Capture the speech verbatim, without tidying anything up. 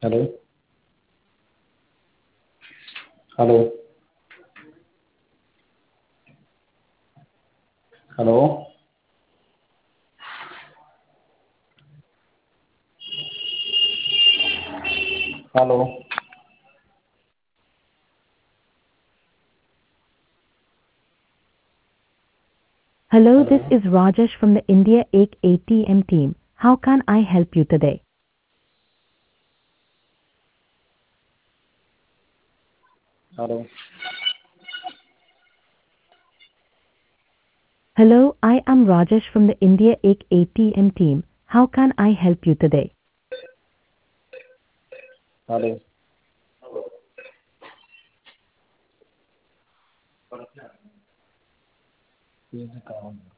Hello. Hello. Hello. Hello. Hello, hello. this is Rajesh from the India eight A T M team. How can I help you today? Hello. Hello, I am Rajesh from the India eight A T M team. How can I help you today? Hello. ये काम